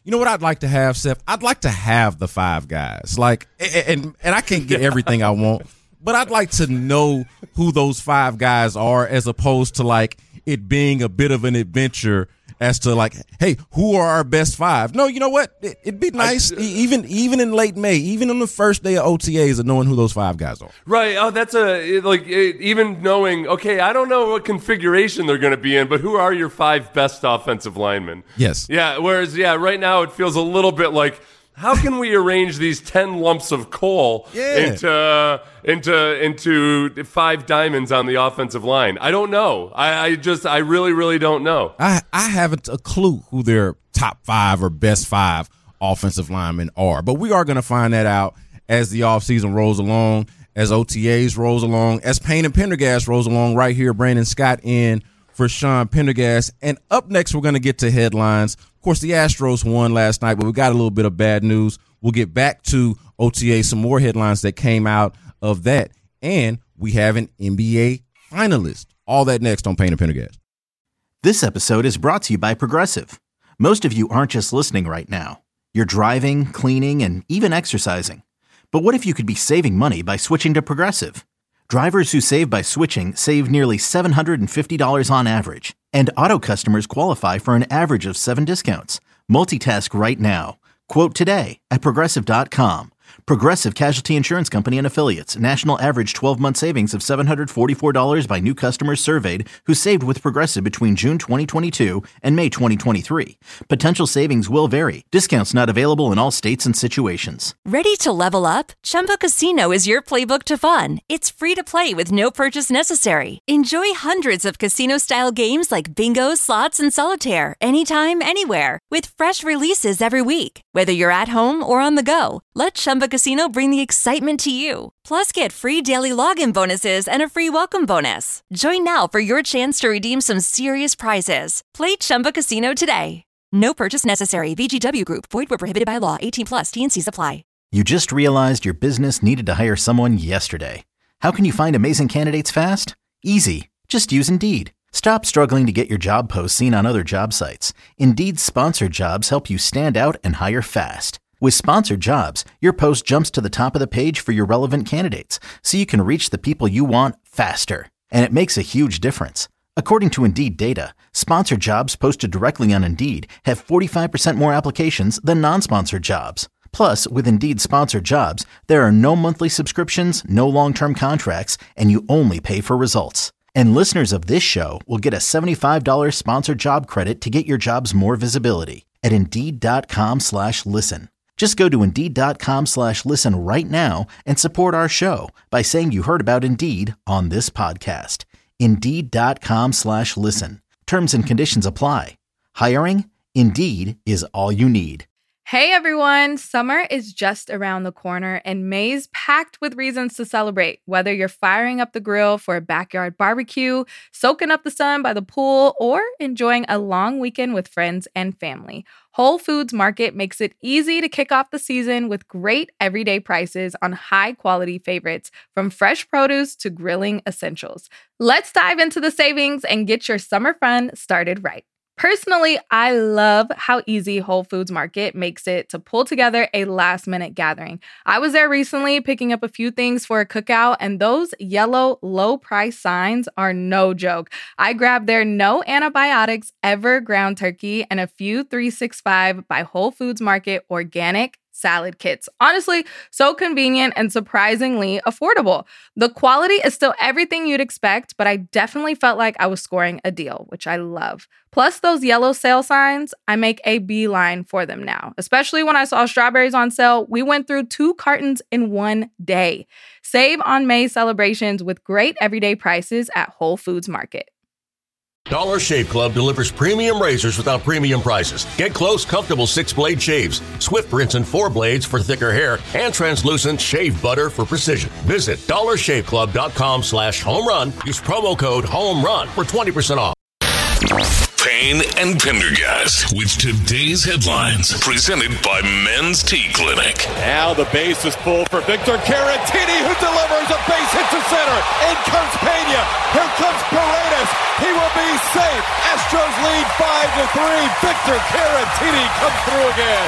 Speaker 8: You know what I'd like to have, Seth? I'd like to have the five guys. Like, and and I can't get everything I want, but I'd like to know who those five guys are, as opposed to like it being a bit of an adventure as to like, hey, who are our best five? No, you know what? It, it'd be nice, I, uh, even even in late May, even on the first day of O T As, of knowing who those five guys are.
Speaker 9: Right. Oh, that's a like even knowing. Okay, I don't know what configuration they're going to be in, but who are your five best offensive linemen?
Speaker 8: Yes.
Speaker 9: Yeah. Whereas, yeah, right now it feels a little bit like, how can we arrange these ten lumps of coal
Speaker 8: yeah.
Speaker 9: into uh, into into five diamonds on the offensive line? I don't know. I, I just I really really don't know.
Speaker 8: I I haven't a clue who their top five or best five offensive linemen are, but we are going to find that out as the offseason rolls along, as O T As rolls along, as Payne and Pendergast rolls along. Right here, Brandon Scott in for Sean Pendergast, and up next we're going to get to headlines. Of course, the Astros won last night, but we got a little bit of bad news. We'll get back to O T A, some more headlines that came out of that, and we have an N B A finalist. All that next on Payne and Pendergast.
Speaker 1: This episode is brought to you by Progressive. Most of you aren't just listening right now. You're driving, cleaning, and even exercising. But what if you could be saving money by switching to Progressive? Drivers who save by switching save nearly seven hundred fifty dollars on average. And auto customers qualify for an average of seven discounts. Multitask right now. Quote today at Progressive dot com. Progressive Casualty Insurance Company and Affiliates. National average twelve-month savings of seven hundred forty-four dollars by new customers surveyed who saved with Progressive between June twenty twenty-two and May twenty twenty-three. Potential savings will vary. Discounts not available in all states and situations.
Speaker 12: Ready to level up? Chumba Casino is your playbook to fun. It's free to play with no purchase necessary. Enjoy hundreds of casino-style games like bingo, slots, and solitaire anytime, anywhere. With fresh releases every week. Whether you're at home or on the go, let Chumba Casino bring the excitement to you. Plus, get free daily login bonuses and a free welcome bonus. Join now for your chance to redeem some serious prizes. Play Chumba Casino today. No purchase necessary. V G W Group. Void where prohibited by law. eighteen plus. T and C's apply.
Speaker 1: You just realized your business needed to hire someone yesterday. How can you find amazing candidates fast? Easy. Just use Indeed. Stop struggling to get your job posts seen on other job sites. Indeed's sponsored jobs help you stand out and hire fast. With sponsored jobs, your post jumps to the top of the page for your relevant candidates, so you can reach the people you want faster. And it makes a huge difference. According to Indeed data, sponsored jobs posted directly on Indeed have forty-five percent more applications than non-sponsored jobs. Plus, with Indeed sponsored jobs, there are no monthly subscriptions, no long-term contracts, and you only pay for results. And listeners of this show will get a seventy-five dollars sponsored job credit to get your jobs more visibility at Indeed.com slash listen. Just go to Indeed.com slash listen right now and support our show by saying you heard about Indeed on this podcast. Indeed.com slash listen. Terms and conditions apply. Hiring? Indeed is all you need.
Speaker 2: Hey everyone, summer is just around the corner and May's packed with reasons to celebrate. Whether you're firing up the grill for a backyard barbecue, soaking up the sun by the pool, or enjoying a long weekend with friends and family, Whole Foods Market makes it easy to kick off the season with great everyday prices on high-quality favorites, from fresh produce to grilling essentials. Let's dive into the savings and get your summer fun started right. Personally, I love how easy Whole Foods Market makes it to pull together a last-minute gathering. I was there recently picking up a few things for a cookout, and those yellow low-price signs are no joke. I grabbed their no antibiotics ever ground turkey and a few three sixty-five by Whole Foods Market organic salad kits. Honestly, so convenient and surprisingly affordable. The quality is still everything you'd expect, but I definitely felt like I was scoring a deal, which I love. Plus those yellow sale signs, I make a beeline for them now. Especially when I saw strawberries on sale, we went through two cartons in one day. Save on May celebrations with great everyday prices at Whole Foods Market.
Speaker 3: Dollar Shave Club delivers premium razors without premium prices. Get close, comfortable six-blade shaves, swift rinse and four blades for thicker hair, and translucent shave butter for precision. Visit dollar shave club dot com slash home run. Use promo code HOME RUN for twenty percent off.
Speaker 13: Payne and Pendergast with today's headlines, presented by Men's Tea Clinic.
Speaker 6: Now the base is full for Victor Caratini, who delivers a base hit to center. In comes Pena. Here comes Paredes. He will be safe. Astros lead five to three. Victor Caratini comes through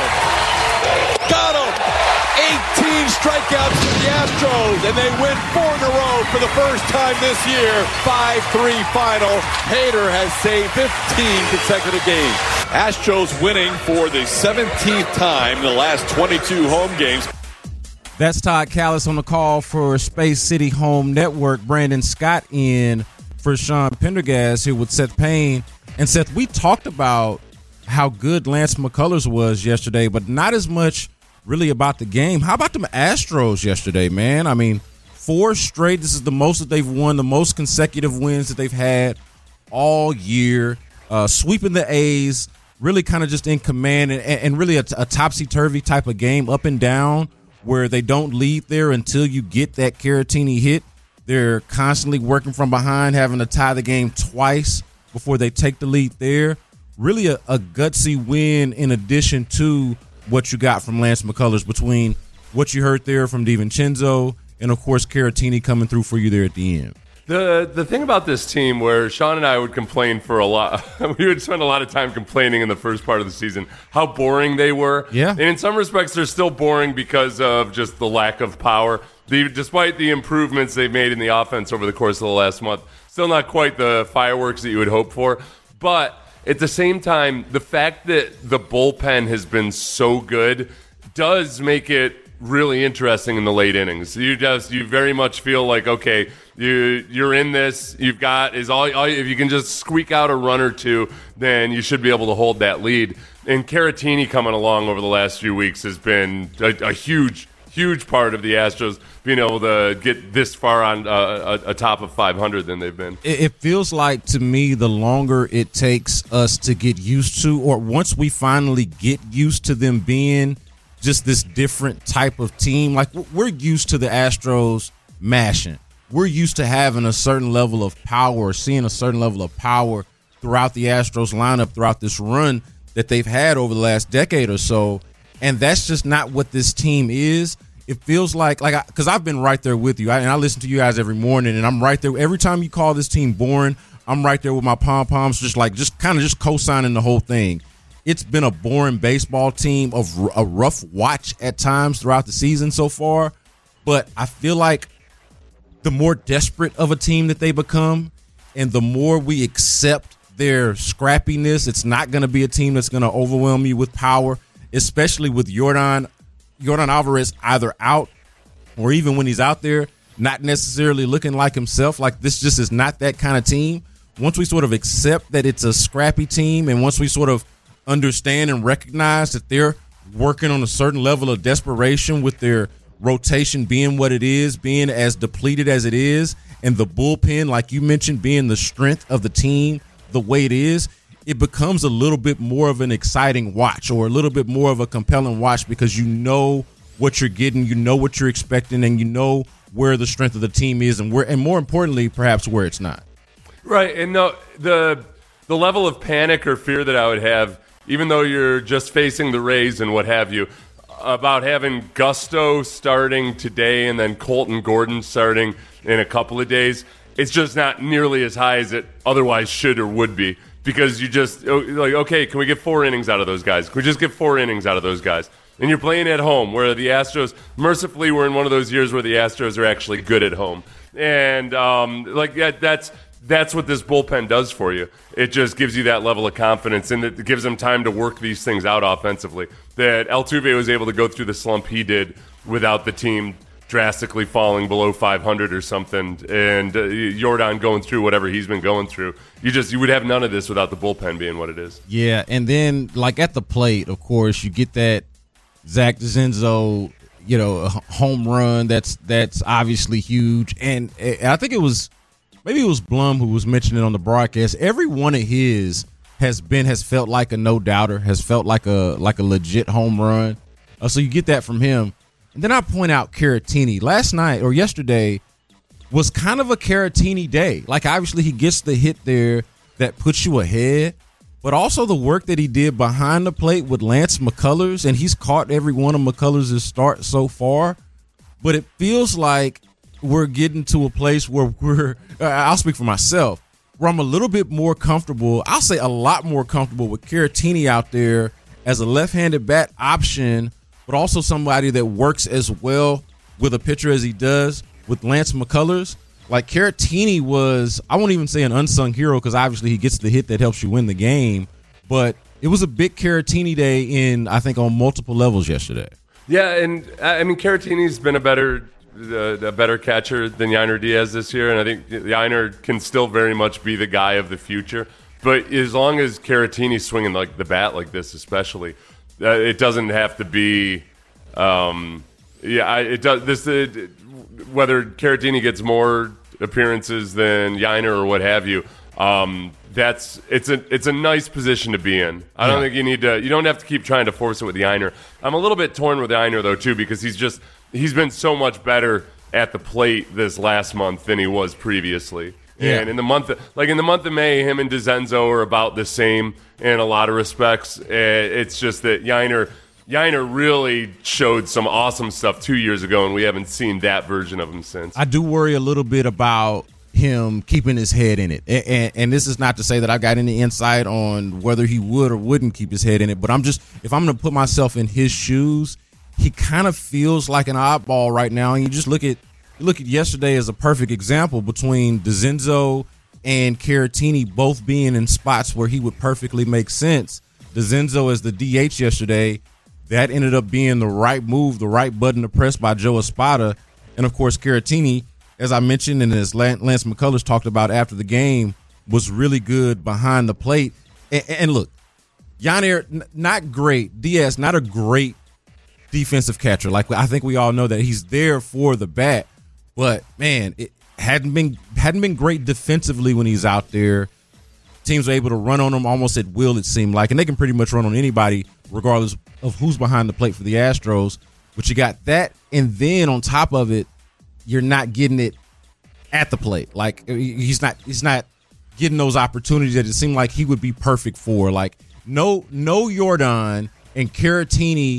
Speaker 6: again. Got him. eighteen strikeouts for the Astros, and they win four in a row for the first time this year. five three final. Hader has saved fifteen consecutive games. Astros winning for the seventeenth time in the last twenty-two home games.
Speaker 8: That's Todd Callis on the call for Space City Home Network. Brandon Scott in for Sean Pendergast here with Seth Payne. And Seth, we talked about how good Lance McCullers was yesterday, but not as much really about the game. How about them Astros yesterday, man? I mean, four straight. This is the most that they've won, the most consecutive wins that they've had all year. Uh, sweeping the A's, really kind of just in command, and, and really a, a topsy-turvy type of game, up and down, where they don't lead there until you get that Caratini hit. They're constantly working from behind, having to tie the game twice before they take the lead there. Really a, a gutsy win in addition to what you got from Lance McCullers, between what you heard there from DiVincenzo and, of course, Caratini coming through for you there at the end.
Speaker 9: The the thing about this team, where Sean and I would complain for a lot, we would spend a lot of time complaining in the first part of the season how boring they were.
Speaker 8: Yeah.
Speaker 9: And in some respects, they're still boring because of just the lack of power. The, despite the improvements they've made in the offense over the course of the last month, still not quite the fireworks that you would hope for. But at the same time, the fact that the bullpen has been so good does make it really interesting in the late innings. You just you very much feel like, okay, you you're in this. You've got is all, all if you can just squeak out a run or two, then you should be able to hold that lead. And Caratini coming along over the last few weeks has been a, a huge, huge part of the Astros being able to get this far on uh, a, a top of five hundred than they've been.
Speaker 8: It, it feels like to me the longer it takes us to get used to, or once we finally get used to them being just this different type of team. Like, we're used to the Astros mashing. We're used to having a certain level of power, seeing a certain level of power throughout the Astros lineup throughout this run that they've had over the last decade or so. And that's just not what this team is. It feels like, like, because I've been right there with you, I, and I listen to you guys every morning, and I'm right there. Every time you call this team boring, I'm right there with my pom-poms, just like, just kind of just co-signing the whole thing. It's been a boring baseball team, of a rough watch at times throughout the season so far. But I feel like the more desperate of a team that they become, and the more we accept their scrappiness, it's not going to be a team that's going to overwhelm you with power, especially with Yordan, Yordan Alvarez either out or even when he's out there, not necessarily looking like himself. Like, this just is not that kind of team. Once we sort of accept that it's a scrappy team, and once we sort of understand and recognize that they're working on a certain level of desperation with their rotation being what it is, being as depleted as it is, and the bullpen, like you mentioned, being the strength of the team the way it is, it becomes a little bit more of an exciting watch, or a little bit more of a compelling watch, because you know what you're getting, you know what you're expecting, and you know where the strength of the team is, and where, and more importantly, perhaps where it's not.
Speaker 9: Right, and no, the the level of panic or fear that I would have, even though you're just facing the Rays and what have you, about having Gusto starting today and then Colton Gordon starting in a couple of days, it's just not nearly as high as it otherwise should or would be, because you just, like, okay, can we get four innings out of those guys? Can we just get four innings out of those guys? And you're playing at home, where the Astros, mercifully, we're in one of those years where the Astros are actually good at home. And, um, like, yeah, that's that's what this bullpen does for you. It just gives you that level of confidence, and it gives them time to work these things out offensively. That Altuve was able to go through the slump he did without the team drastically falling below five hundred or something, and uh, Yordan going through whatever he's been going through. You just you would have none of this without the bullpen being what it is.
Speaker 8: Yeah, and then, like, at the plate, of course, you get that Zach DeCenzo, you know, home run. That's that's obviously huge, and, and I think it was maybe it was Blum who was mentioning on the broadcast. Every one of his has been has felt like a no doubter, has felt like a like a legit home run. Uh, so you get that from him. And then I point out Caratini. Last night or yesterday was kind of a Caratini day. Like, obviously he gets the hit there that puts you ahead, but also the work that he did behind the plate with Lance McCullers, and he's caught every one of McCullers' starts so far. But it feels like we're getting to a place where we're, I'll speak for myself, where I'm a little bit more comfortable, I'll say a lot more comfortable with Caratini out there as a left-handed bat option, but also somebody that works as well with a pitcher as he does with Lance McCullers. Like Caratini was, I won't even say an unsung hero because obviously he gets the hit that helps you win the game, but it was a big Caratini day in, I think, on multiple levels yesterday.
Speaker 9: Yeah, and I mean, Caratini's been a better uh, a better catcher than Yainer Diaz this year, and I think Yainer can still very much be the guy of the future. But as long as Caratini's swinging like the bat like this, especially, uh, it doesn't have to be. Um, yeah, I, it does. This it, whether Caratini gets more appearances than Yainer or what have you. Um, That's it's a it's a nice position to be in. I don't yeah. think you need to. You don't have to keep trying to force it with Yainer. I'm a little bit torn with Yainer though too because he's just he's been so much better at the plate this last month than he was previously. Yeah. And in the month of, like in the month of May, him and DeZenzo are about the same in a lot of respects. It's just that Yainer Yainer really showed some awesome stuff two years ago, and we haven't seen that version of him since.
Speaker 8: I do worry a little bit about him keeping his head in it. And, and, and this is not to say that I've got any insight on whether he would or wouldn't keep his head in it, but I'm just, if I'm going to put myself in his shoes, he kind of feels like an oddball right now. And you just look at, you look at yesterday as a perfect example between DeZenzo and Caratini both being in spots where he would perfectly make sense. DeZenzo as the D H yesterday, that ended up being the right move, the right button to press by Joe Espada. And of course, Caratini, as I mentioned, and as Lance McCullers talked about after the game, was really good behind the plate. And, and look, Yainer, not great. Diaz, not a great defensive catcher. Like, I think we all know that he's there for the bat. But, man, it hadn't been hadn't been great defensively when he's out there. Teams are able to run on him almost at will, it seemed like. And they can pretty much run on anybody regardless of who's behind the plate for the Astros. But you got that, and then on top of it, you're not getting it at the plate. Like he's not he's not getting those opportunities that it seemed like he would be perfect for. Like no no Jordan and Caratini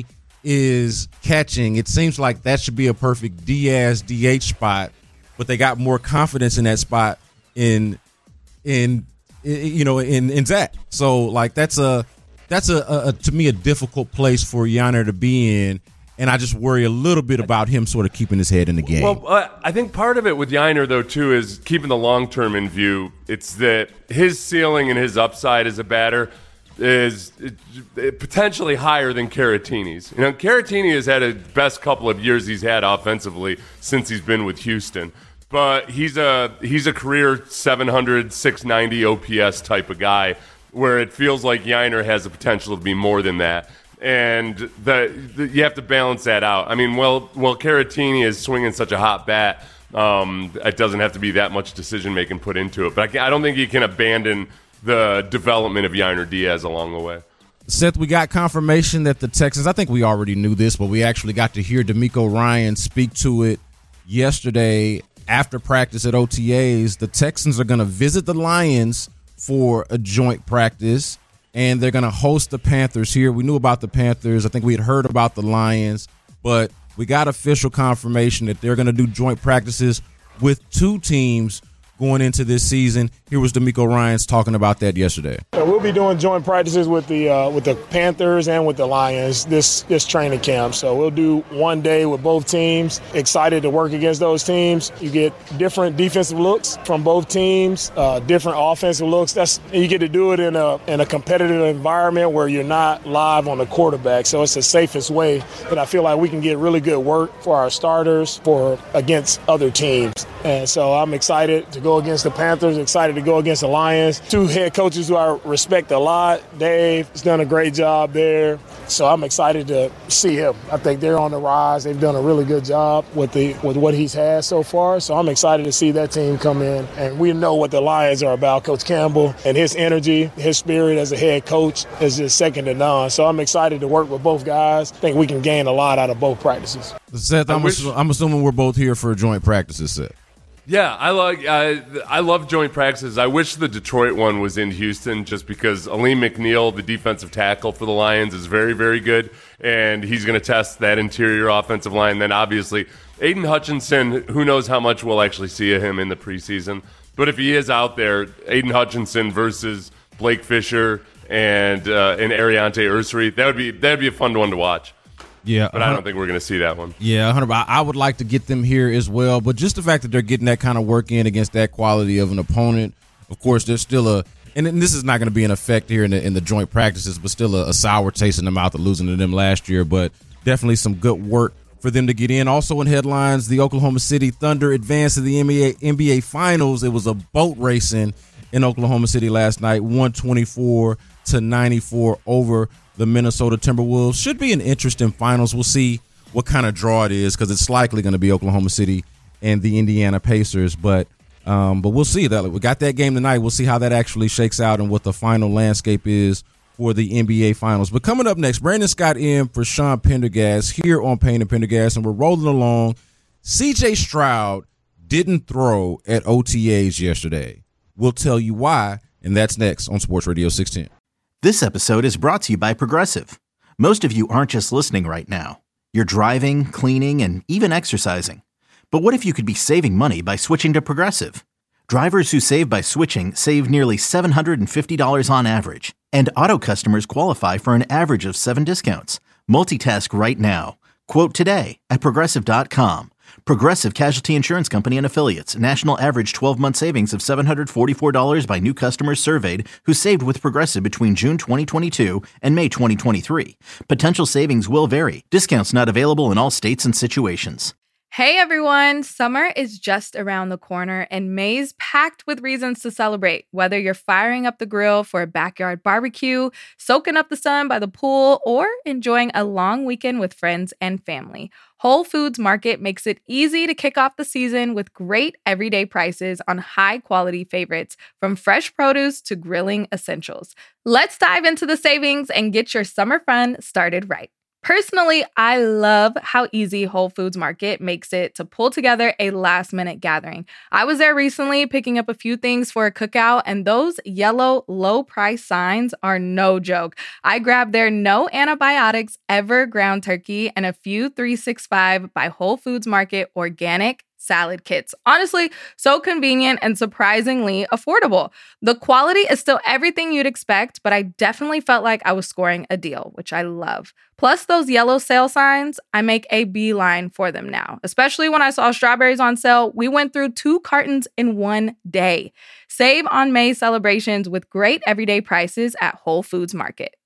Speaker 8: is catching. It seems like that should be a perfect Diaz D H spot, but they got more confidence in that spot in in, in you know in in Zach. So like that's a that's a, a, a to me a difficult place for Yainer to be in. And I just worry a little bit about him sort of keeping his head in the game.
Speaker 9: Well, uh, I think part of it with Yainer, though, too, is keeping the long term in view. It's that his ceiling and his upside as a batter is potentially higher than Caratini's. You know, Caratini has had a best couple of years he's had offensively since he's been with Houston. But he's a he's a career seven hundred, six ninety O P S type of guy, where it feels like Yainer has the potential to be more than that. And the, the you have to balance that out. I mean, well, well, Caratini is swinging such a hot bat. Um, it doesn't have to be that much decision making put into it. But I, I don't think you can abandon the development of Yainer Diaz along the way.
Speaker 8: Seth, we got confirmation that the Texans, I think we already knew this, but we actually got to hear D'Amico Ryan speak to it yesterday after practice at O T As. The Texans are going to visit the Lions for a joint practice, and they're going to host the Panthers here. We knew about the Panthers. I think we had heard about the Lions, but we got official confirmation that they're going to do joint practices with two teams going into this season. Here was D'Amico Ryans talking about that yesterday.
Speaker 11: So we'll be doing joint practices with the uh, with the Panthers and with the Lions this this training camp. So we'll do one day with both teams. Excited to work against those teams. You get different defensive looks from both teams, uh, different offensive looks. That's and you get to do it in a in a competitive environment where you're not live on the quarterback. So it's the safest way. But I feel like we can get really good work for our starters for against other teams. And so I'm excited to go against the Panthers, excited to go against the Lions. Two head coaches who I respect a lot. Dave has done a great job there. So I'm excited to see him. I think they're on the rise. They've done a really good job with the with what he's had so far. So I'm excited to see that team come in. And we know what the Lions are about. Coach Campbell and his energy, his spirit as a head coach is just second to none. So I'm excited to work with both guys. I think we can gain a lot out of both practices.
Speaker 8: Seth, I'm,
Speaker 9: wish-
Speaker 8: assu- I'm assuming we're both here for joint practices, Seth.
Speaker 9: Yeah, I like I, I love joint practices. I wish the Detroit one was in Houston just because Aleem McNeil, the defensive tackle for the Lions, is very, very good, and he's going to test that interior offensive line. Then obviously Aiden Hutchinson, who knows how much we'll actually see of him in the preseason. But if he is out there, Aiden Hutchinson versus Blake Fisher and uh, and Ariante Ursary, that would be that would be a fun one to watch.
Speaker 8: Yeah,
Speaker 9: but I don't think we're going to see that one.
Speaker 8: Yeah, one hundred I would like to get them here as well, but just the fact that they're getting that kind of work in against that quality of an opponent, of course, there's still a and this is not going to be an effect here in the in the joint practices, but still a, a sour taste in the mouth of losing to them last year. But definitely some good work for them to get in. Also in headlines, the Oklahoma City Thunder advanced to the N B A N B A Finals. It was a boat racing in Oklahoma City last night, one twenty-four to ninety-four over the Minnesota Timberwolves. Should be an interesting finals. We'll see what kind of draw it is because it's likely going to be Oklahoma City and the Indiana Pacers. But um, but we'll see. That we got that game tonight. We'll see how that actually shakes out and what the final landscape is for the N B A Finals. But coming up next, Brandon Scott in for Sean Pendergast here on Payne and Pendergast, and we're rolling along. C J Stroud didn't throw at O T As yesterday. We'll tell you why, and that's next on Sports Radio six ten.
Speaker 1: This episode is brought to you by Progressive. Most of you aren't just listening right now. You're driving, cleaning, and even exercising. But what if you could be saving money by switching to Progressive? Drivers who save by switching save nearly seven hundred fifty dollars on average. And auto customers qualify for an average of seven discounts. Multitask right now. Quote today at Progressive dot com. Progressive Casualty Insurance Company and Affiliates. National average twelve-month savings of seven hundred forty-four dollars by new customers surveyed who saved with Progressive between June twenty twenty-two and May twenty twenty-three. Potential savings will vary. Discounts not available in all states and situations.
Speaker 2: Hey everyone, summer is just around the corner and May's packed with reasons to celebrate. Whether you're firing up the grill for a backyard barbecue, soaking up the sun by the pool, or enjoying a long weekend with friends and family, Whole Foods Market makes it easy to kick off the season with great everyday prices on high-quality favorites, from fresh produce to grilling essentials. Let's dive into the savings and get your summer fun started right. Personally, I love how easy Whole Foods Market makes it to pull together a last-minute gathering. I was there recently picking up a few things for a cookout, and those yellow low-price signs are no joke. I grabbed their no antibiotics ever ground turkey and a few three sixty-five by Whole Foods Market organic salad kits. Honestly, so convenient and surprisingly affordable. The quality is still everything you'd expect, but I definitely felt like I was scoring a deal, which I love. Plus those yellow sale signs, I make a beeline for them now. Especially when I saw strawberries on sale, we went through two cartons in one day. Save on May celebrations with great everyday prices at Whole Foods Market.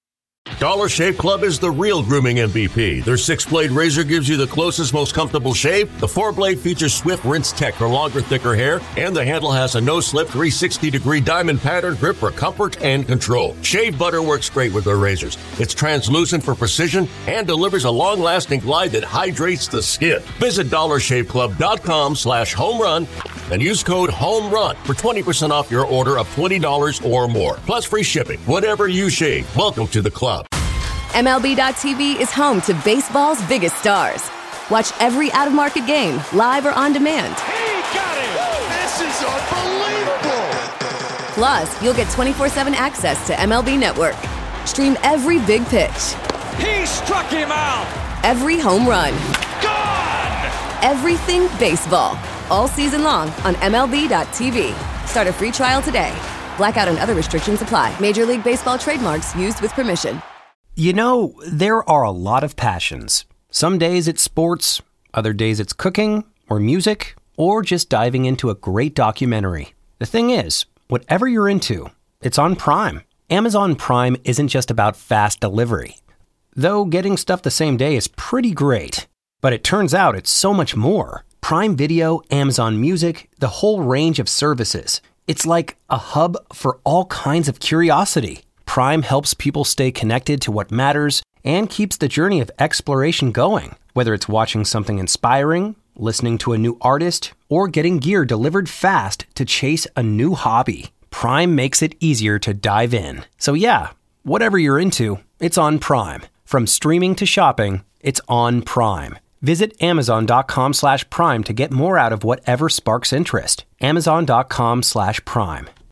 Speaker 3: Dollar Shave Club is the real grooming M V P. Their six-blade razor gives you the closest, most comfortable shave. The four-blade features Swift Rinse Tech for longer, thicker hair, and the handle has a no-slip three sixty degree diamond pattern grip for comfort and control. Shave butter works great with their razors. It's translucent for precision and delivers a long-lasting glide that hydrates the skin. Visit dollar shave club dot com slash home run and use code HOMERUN for twenty percent off your order of twenty dollars or more. Plus free shipping. Whatever you shave, welcome to the club.
Speaker 14: M L B dot T V is home to baseball's biggest stars. Watch every out-of-market game, live or on demand.
Speaker 6: He got it! This is unbelievable!
Speaker 14: Plus, you'll get twenty-four seven access to M L B Network. Stream every big pitch.
Speaker 6: He struck him out!
Speaker 14: Every home run.
Speaker 6: Gone!
Speaker 14: Everything baseball. All season long on M L B dot T V. Start a free trial today. Blackout and other restrictions apply. Major League Baseball trademarks used with permission.
Speaker 15: You know, there are a lot of passions. Some days it's sports, other days it's cooking, or music, or just diving into a great documentary. The thing is, whatever you're into, it's on Prime. Amazon Prime isn't just about fast delivery. Though getting stuff the same day is pretty great. But it turns out it's so much more. Prime Video, Amazon Music, the whole range of services. It's like a hub for all kinds of curiosity. Prime helps people stay connected to what matters and keeps the journey of exploration going. Whether it's watching something inspiring, listening to a new artist, or getting gear delivered fast to chase a new hobby, Prime makes it easier to dive in. So yeah, whatever you're into, it's on Prime. From streaming to shopping, it's on Prime. Visit amazon.com slash prime to get more out of whatever sparks interest. Amazon.com slash prime.